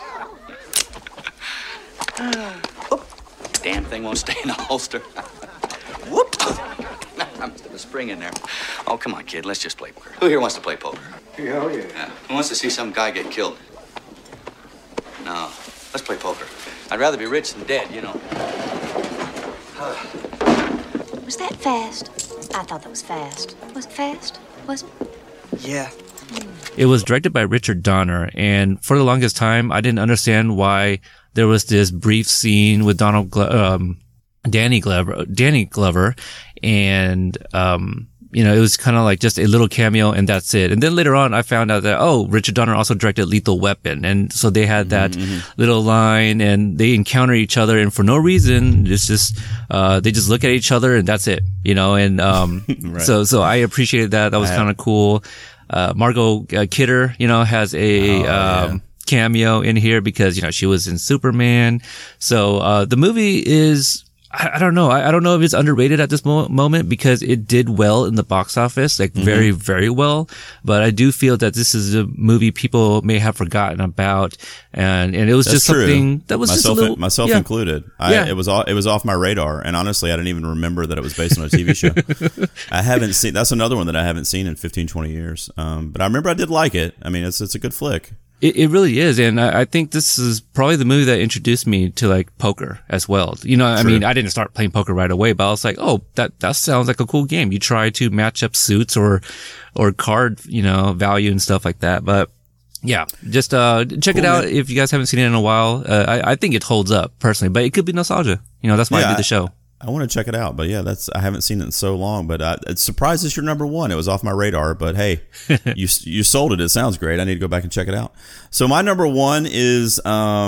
Whoop. Damn thing won't stay in the holster. Whoop. I'm still a spring in there. Oh, come on, kid. Let's just play poker. Who here wants to play poker? Hell yeah. Who wants to see some guy get killed? No. Let's play poker. I'd rather be rich than dead, you know. Was that fast? I thought that was fast. Was it fast? Was it? Yeah. It was directed by Richard Donner, and for the longest time, I didn't understand why there was this brief scene with Danny Glover, and it was kind of like just a little cameo, and that's it. And then later on, I found out that Richard Donner also directed Lethal Weapon, and so they had that little line, and they encounter each other, and for no reason, it's just they just look at each other, and that's it, And right. so I appreciated that. That was kind of cool. Margot Kidder, has a cameo in here because she was in Superman. So the movie is, I don't know. I don't know if it's underrated at this moment because it did well in the box office, like very, very well. But I do feel that this is a movie people may have forgotten about, and it was just something that was myself included. It was off my radar, and honestly, I didn't even remember that it was based on a TV show. I haven't seen. That's another one that I haven't seen in 15, 20 years. But I remember I did like it. I mean, it's a good flick. It really is, and I think this is probably the movie that introduced me to like poker as well. I mean, I didn't start playing poker right away, but I was like, that sounds like a cool game. You try to match up suits or card, value and stuff like that. But yeah, just check it out if you guys haven't seen it in a while. I think it holds up personally, but it could be nostalgia. That's why I did the show. I want to check it out, but yeah, I haven't seen it in so long. But it's surprised it's your number one. It was off my radar, but hey, you sold it. It sounds great. I need to go back and check it out. So my number one is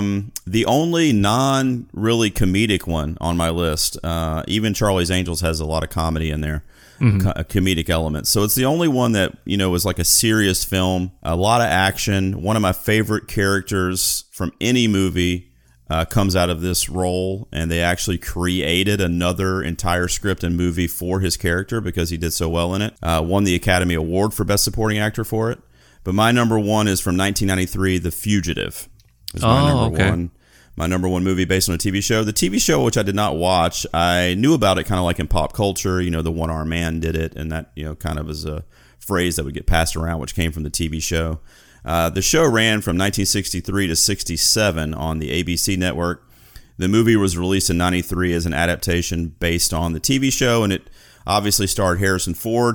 the only non-really comedic one on my list. Even Charlie's Angels has a lot of comedy in there, comedic elements. So it's the only one that was like a serious film, a lot of action. One of my favorite characters from any movie comes out of this role, and they actually created another entire script and movie for his character because he did so well in it. Won the Academy Award for Best Supporting Actor for it. But my number one is from 1993, The Fugitive. Is my number one. My number one movie based on a TV show. The TV show, which I did not watch, I knew about it kind of like in pop culture. The One-Armed Man did it, and that kind of is a phrase that would get passed around, which came from the TV show. The show ran from 1963 to 67 on the ABC network. The movie was released in 93 as an adaptation based on the TV show, and it obviously starred Harrison Ford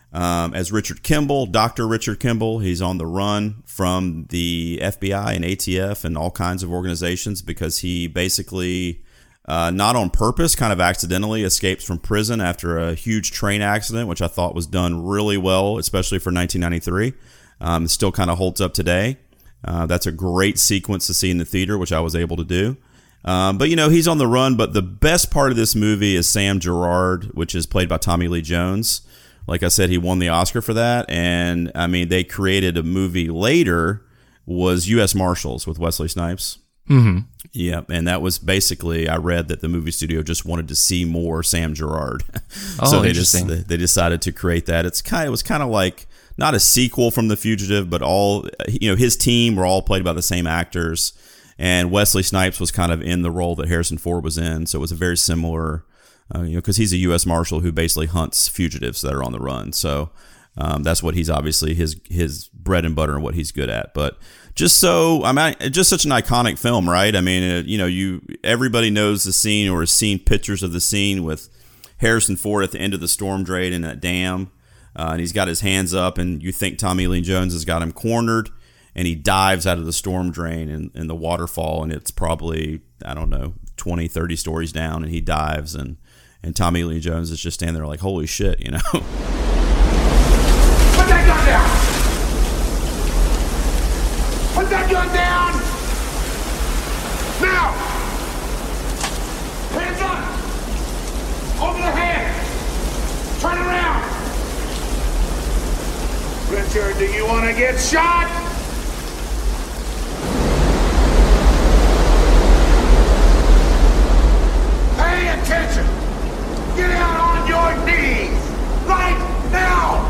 as Richard Kimball, Dr. Richard Kimball. He's on the run from the FBI and ATF and all kinds of organizations because he basically, not on purpose, kind of accidentally escapes from prison after a huge train accident, which I thought was done really well, especially for 1993. It still kind of holds up today. That's a great sequence to see in the theater, which I was able to do. But, he's on the run. But the best part of this movie is Sam Gerard, which is played by Tommy Lee Jones. Like I said, he won the Oscar for that. And, I mean, they created a movie later, was U.S. Marshals with Wesley Snipes. Mm-hmm. Yeah, and that was basically, I read that the movie studio just wanted to see more Sam Gerard. So they decided to create that. It was kind of like, not a sequel from The Fugitive, but all, his team were all played by the same actors. And Wesley Snipes was kind of in the role that Harrison Ford was in. So it was a very similar, because he's a U.S. Marshal who basically hunts fugitives that are on the run. So That's what he's obviously his bread and butter and what he's good at. But just such an iconic film, right? I mean, everybody knows the scene or has seen pictures of the scene with Harrison Ford at the end of the storm drain in that dam, and he's got his hands up, and you think Tommy Lee Jones has got him cornered, and he dives out of the storm drain in the waterfall, and it's probably, I don't know, 20, 30 stories down, and he dives, and Tommy Lee Jones is just standing there like, holy shit, you know? Put that gun down! Put that gun down! Now! Hands up! Over the head! Turn around! Richard, do you want to get shot? Pay attention! Get out on your knees! Right now!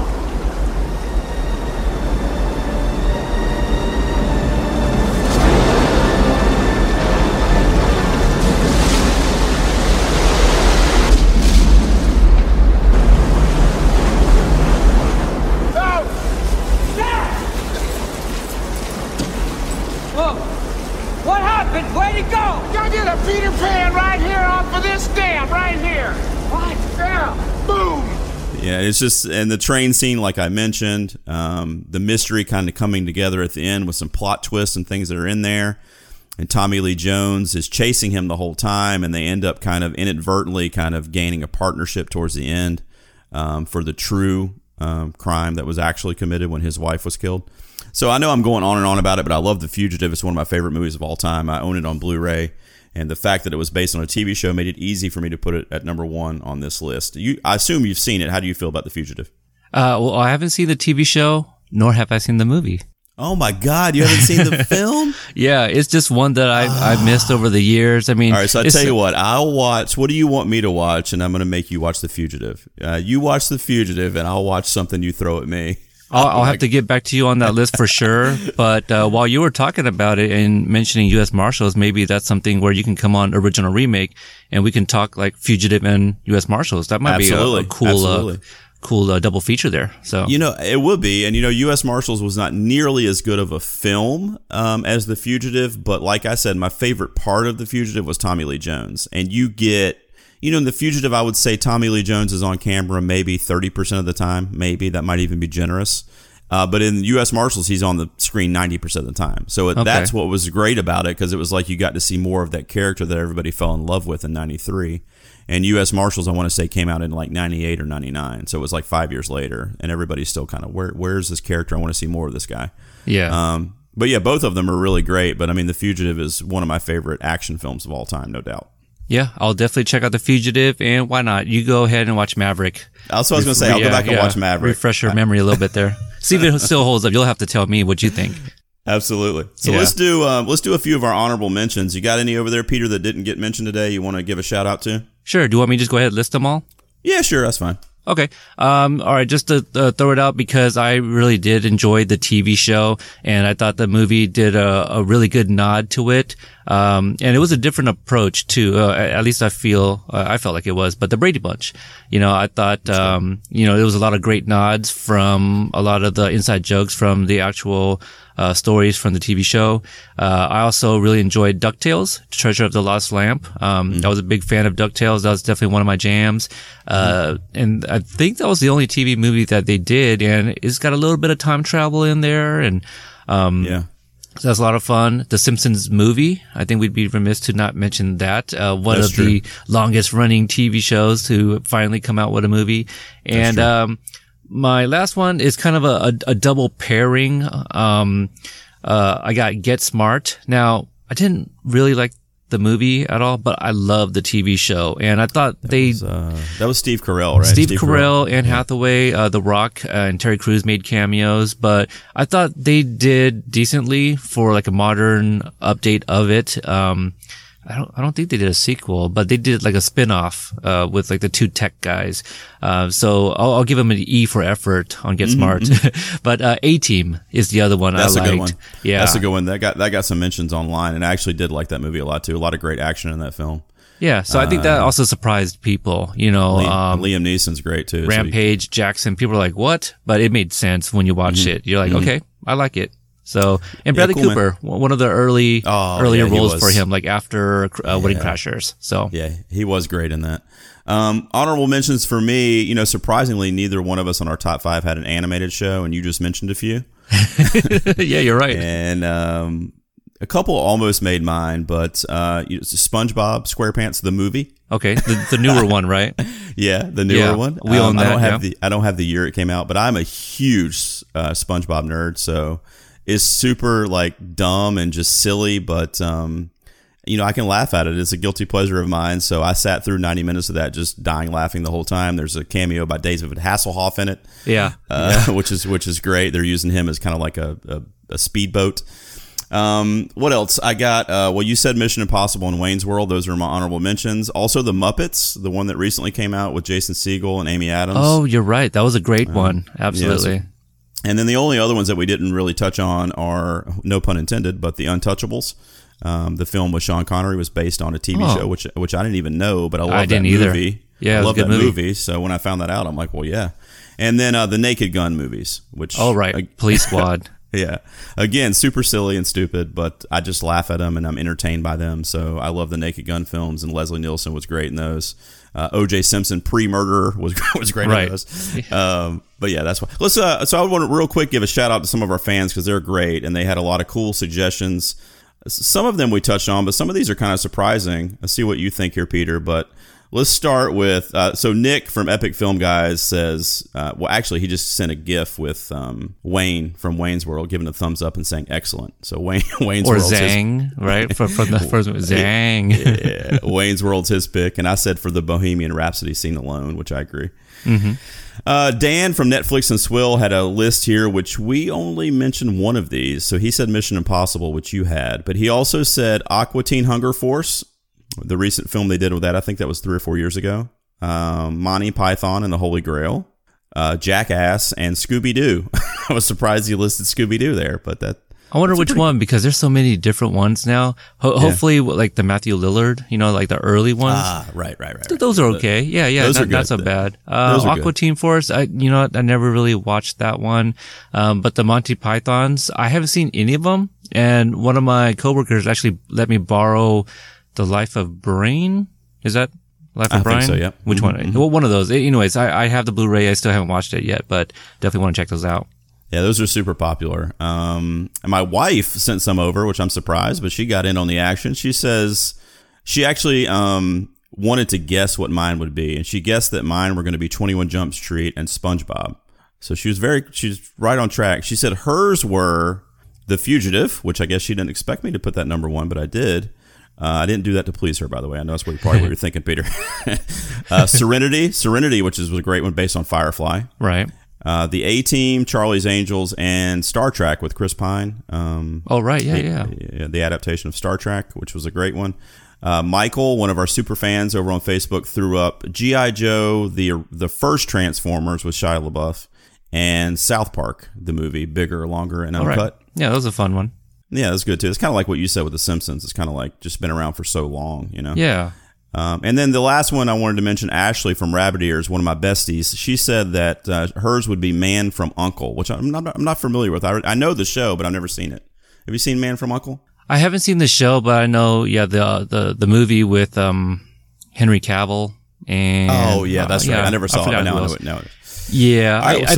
What happened? Where'd it go? Y'all get a Peter Pan right here off of this dam, right here. Right there. Boom. Yeah, it's just, and the train scene, like I mentioned, the mystery kind of coming together at the end with some plot twists and things that are in there. And Tommy Lee Jones is chasing him the whole time, and they end up kind of inadvertently kind of gaining a partnership towards the end for the true crime that was actually committed when his wife was killed. So I know I'm going on and on about it, but I love The Fugitive. It's one of my favorite movies of all time. I own it on Blu-ray, and the fact that it was based on a TV show made it easy for me to put it at number one on this list. I assume you've seen it. How do you feel about The Fugitive? Well, I haven't seen the TV show, nor have I seen the movie. Oh my God, you haven't seen the film? Yeah, it's just one that I've missed over the years. I mean, all right, so I tell you what, I'll watch. What do you want me to watch? And I'm going to make you watch The Fugitive. You watch The Fugitive, and I'll watch something you throw at me. I'll have to get back to you on that list for sure. But while you were talking about it and mentioning U.S. Marshals, maybe that's something where you can come on Original Remake and we can talk like Fugitive and U.S. Marshals. That might be a cool double feature there. So it would be. And U.S. Marshals was not nearly as good of a film as The Fugitive, but like I said, my favorite part of The Fugitive was Tommy Lee Jones. And you get, in The Fugitive, I would say Tommy Lee Jones is on camera maybe 30% of the time. Maybe that might even be generous. But in U.S. Marshals, he's on the screen 90% of the time. So that's what was great about it, because it was like you got to see more of that character that everybody fell in love with in 93. And U.S. Marshals, I want to say, came out in like 98 or 99. So it was like 5 years later. And everybody's still kind of, where's this character? I want to see more of this guy. Yeah. But yeah, both of them are really great. But I mean, The Fugitive is one of my favorite action films of all time, no doubt. Yeah, I'll definitely check out The Fugitive, and why not? You go ahead and watch Maverick. That's what I was going to say. I'll go back and watch Maverick. Refresh your memory a little bit there. See if it still holds up. You'll have to tell me what you think. Absolutely. So let's do a few of our honorable mentions. You got any over there, Peter, that didn't get mentioned today you want to give a shout out to? Sure. Do you want me to just go ahead and list them all? Yeah, sure. That's fine. Okay. All right. Just to throw it out, because I really did enjoy the TV show, and I thought the movie did a really good nod to it. And it was a different approach too. At least I felt like it was. But the Brady Bunch, I thought, there was a lot of great nods from a lot of the inside jokes from the actual stories from the TV show. I also really enjoyed DuckTales, Treasure of the Lost Lamp. I was a big fan of DuckTales. That was definitely one of my jams. And I think that was the only TV movie that they did, and it's got a little bit of time travel in there, and so that's a lot of fun. The Simpsons movie, I think we'd be remiss to not mention that. One of the longest running TV shows to finally come out with a movie. And my last one is kind of a double pairing. I got Get Smart. Now, I didn't really like the movie at all, but I love the TV show, and I thought that was Steve Carell, right? Steve Carell, Anne Hathaway, The Rock, and Terry Crews made cameos, but I thought they did decently for like a modern update of it. I don't think they did a sequel, but they did like a spin-off, with like the two tech guys. So I'll give them an E for effort on Get Smart. But, A-Team is the other one I liked. That's a good one. Yeah. That's a good one. That got some mentions online, and I actually did like that movie a lot too. A lot of great action in that film. Yeah, so I think that also surprised people. You know, Liam Neeson's great too. Rampage, Jackson. People are like, "What?" But it made sense when you watch it. You're like, "Okay, I like it." So, and Bradley Cooper, one of the earlier roles for him, like after Wedding Crashers. So yeah, he was great in that. Honorable mentions for me, you know, surprisingly, neither one of us on our top 5 had an animated show, and you just mentioned a few. Yeah, you're right. And a couple almost made mine, but SpongeBob SquarePants the movie. Okay, the newer one, right? Yeah, the newer one. We own that. I don't have the year it came out, but I'm a huge SpongeBob nerd, so it's super like dumb and just silly, but you know, I can laugh at it. It's a guilty pleasure of mine. So I sat through 90 minutes of that, just dying laughing the whole time. There's a cameo by David Hasselhoff in it. Yeah. Which is great. They're using him as kind of like a speedboat. What else? I got, well, you said Mission Impossible and Wayne's World. Those are my honorable mentions. Also The Muppets, the one that recently came out with Jason Segel and Amy Adams. Oh, you're right. That was a great one. Absolutely. Yes. And then the only other ones that we didn't really touch on are, no pun intended, but The Untouchables. The film with Sean Connery was based on a TV show, which I didn't even know, but I love that movie. Yeah, I love that movie. movie. So when I found that out, I'm like, well, yeah. And then the Naked Gun movies, which Police Squad. Yeah, again, super silly and stupid, but I just laugh at them and I'm entertained by them. So I love the Naked Gun films, and Leslie Nielsen was great in those. O.J. Simpson, Pre-Murderer, was great in those. But yeah, that's why. Let's. So I want to real quick give a shout out to some of our fans because they're great and they had a lot of cool suggestions. Some of them we touched on, but some of these are kind of surprising. Let's see what you think here, Peter. But let's start with, so Nick from Epic Film Guys says, well, actually, he just sent a GIF with Wayne from Wayne's World giving a thumbs up and saying, excellent. So Wayne's or World's Zang, right? From the first one, Zang. Yeah, Wayne's World's his pick. And I said for the Bohemian Rhapsody scene alone, which I agree. Mm-hmm. Dan from Netflix and Swill had a list here, which we only mentioned one of these. So he said Mission Impossible, which you had. But he also said Aqua Teen Hunger Force, the recent film they did with that. I think that was 3 or 4 years ago. Monty Python and the Holy Grail, Jackass, and Scooby-Doo. I was surprised he listed Scooby-Doo there, but that... I wonder which one, because there's so many different ones now. Hopefully, like the Matthew Lillard, you know, like the early ones. Right. Those are okay. Yeah, not so bad. Aqua Teen Force, I never really watched that one. But the Monty Pythons, I haven't seen any of them. And one of my coworkers actually let me borrow The Life of Brian. Is that Life of Brian? I think so, yeah. Which one? Well, one of those. Anyways, I have the Blu-ray. I still haven't watched it yet, but definitely want to check those out. Yeah, those are super popular. And my wife sent some over, which I'm surprised, but she got in on the action. She says she actually wanted to guess what mine would be, and she guessed that mine were going to be 21 Jump Street and SpongeBob. So she's right on track. She said hers were The Fugitive, which I guess she didn't expect me to put that number 1, but I did. I didn't do that to please her, by the way. I know that's probably what you're thinking, Peter. Serenity, which was a great one based on Firefly. Right. The A-Team, Charlie's Angels, and Star Trek with Chris Pine. Right. Yeah. The adaptation of Star Trek, which was a great one. Michael, one of our super fans over on Facebook, threw up G.I. Joe, the first Transformers with Shia LaBeouf, and South Park, the movie, bigger, longer, and uncut. Right. Yeah, that was a fun one. Yeah, that's good too. It's kind of like what you said with The Simpsons. It's kind of like just been around for so long, you know? Yeah. And then the last one I wanted to mention, Ashley from Rabbit Ears, one of my besties. She said that hers would be Man from U.N.C.L.E., which I'm not familiar with. I know the show, but I've never seen it. Have you seen Man from U.N.C.L.E.? I haven't seen the show, but I know, the movie with Henry Cavill and. Oh yeah, that's right. I never saw it. But now I know it. Yeah,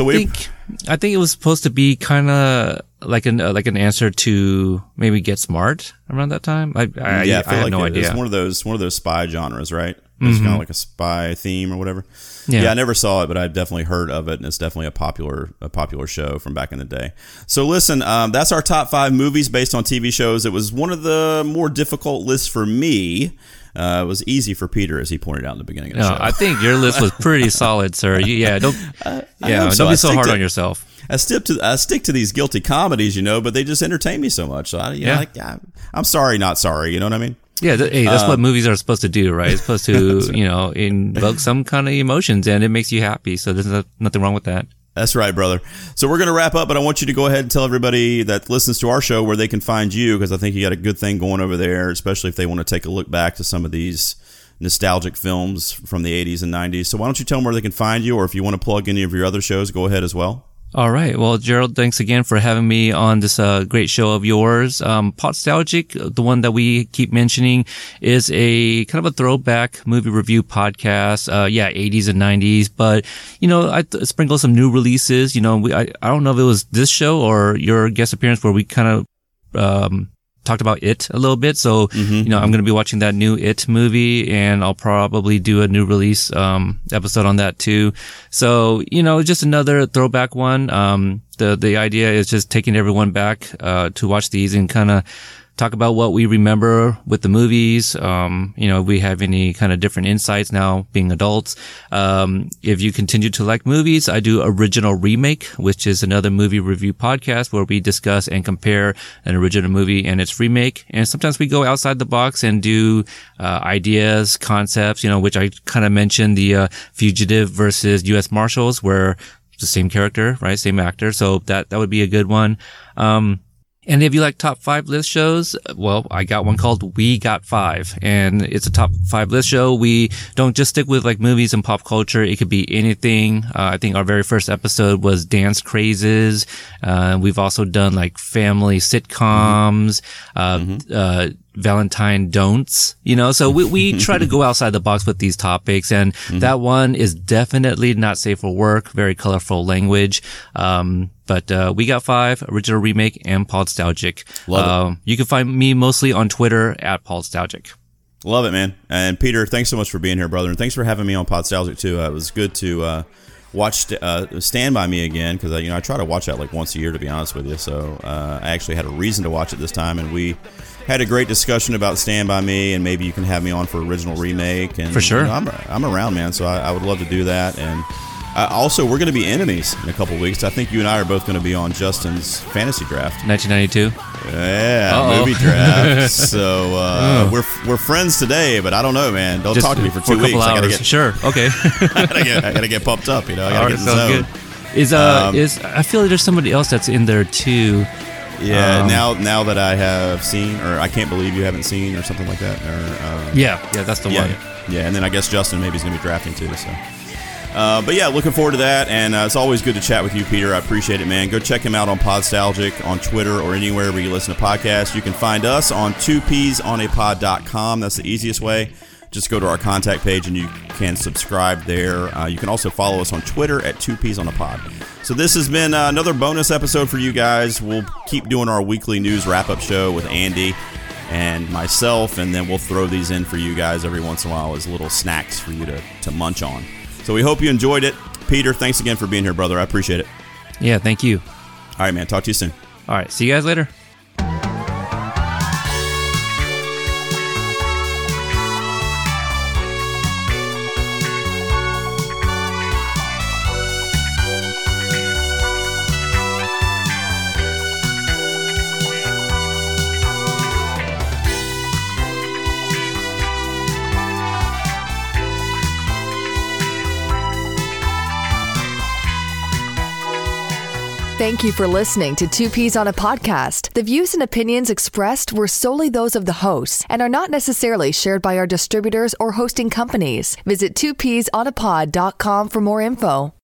I think it was supposed to be kind of like an answer to maybe Get Smart around that time. I have no idea. It's one of those spy genres, right? It's kind of like a spy theme or whatever. Yeah, I never saw it, but I've definitely heard of it, and it's definitely a popular show from back in the day. So listen, that's our top 5 movies based on TV shows. It was one of the more difficult lists for me. It was easy for Peter, as he pointed out in the beginning of the show. I think your list was pretty solid, sir. Don't be so hard on yourself. I stick to these guilty comedies, but they just entertain me so much. So I'm sorry, not sorry. You know what I mean? Yeah, that's what movies are supposed to do, right? It's supposed to, invoke some kind of emotions, and it makes you happy. So there's nothing wrong with that. That's right, brother. So we're going to wrap up, but I want you to go ahead and tell everybody that listens to our show where they can find you, because I think you got a good thing going over there, especially if they want to take a look back to some of these nostalgic films from the 80s and 90s. So why don't you tell them where they can find you, or if you want to plug any of your other shows, go ahead as well. All right. Well, Gerald, thanks again for having me on this great show of yours. Podstalgic, the one that we keep mentioning, is a kind of a throwback movie review podcast. 80s and 90s, but I sprinkle some new releases. I don't know if it was this show or your guest appearance where we kind of talked about It a little bit. So, I'm going to be watching that new It movie, and I'll probably do a new release episode on that too. So, just another throwback one. The idea is just taking everyone back to watch these and kind of talk about what we remember with the movies. If we have any kind of different insights now being adults. If you continue to like movies, I do Original Remake, which is another movie review podcast where we discuss and compare an original movie and its remake. And sometimes we go outside the box and do ideas, concepts, which I kind of mentioned, the Fugitive versus U.S. Marshals, where it's the same character, right? Same actor. So that would be a good one. And if you like top 5 list shows, well, I got one called We Got 5, and it's a top 5 list show. We don't just stick with like movies and pop culture. It could be anything. I think our very first episode was dance crazes. We've also done like family sitcoms, Valentine don'ts, so we try to go outside the box with these topics, and that one is definitely not safe for work, very colorful language. But We Got 5, Original Remake, and Podstalgic. Love it. You can find me mostly on Twitter at Podstalgic. Love it, man. And Peter, thanks so much for being here, brother, and thanks for having me on Podstalgic too. It was good to watch Stand By Me again, because I try to watch that like once a year, to be honest with you. So I actually had a reason to watch it this time, and we had a great discussion about Stand By Me, and maybe you can have me on for Original Remake. And for sure, I'm around, man. So I would love to do that. And also, we're going to be enemies in a couple weeks. I think you and I are both going to be on Justin's fantasy draft, 1992. Yeah, movie draft. So we're friends today, but I don't know, man. Don't talk to me for 2 weeks. I gotta get, sure, okay. I gotta get pumped up. I gotta get in the zone. Is I feel like there's somebody else that's in there too. Yeah, now that I have seen, or I can't believe you haven't seen, or something like that. Or yeah, that's the one. Yeah, and then I guess Justin maybe is going to be drafting too. So, but yeah, looking forward to that, and it's always good to chat with you, Peter. I appreciate it, man. Go check him out on Podstalgic on Twitter or anywhere where you listen to podcasts. You can find us on 2psonapod.com. That's the easiest way. Just go to our contact page and you can subscribe there. You can also follow us on Twitter at 2psonapod. So this has been another bonus episode for you guys. We'll keep doing our weekly news wrap-up show with Andy and myself, and then we'll throw these in for you guys every once in a while as little snacks for you to munch on. So we hope you enjoyed it. Peter, thanks again for being here, brother. I appreciate it. Yeah, thank you. All right, man. Talk to you soon. All right. See you guys later. Thank you for listening to 2Ps on a Podcast. The views and opinions expressed were solely those of the hosts and are not necessarily shared by our distributors or hosting companies. Visit 2psonapod.com for more info.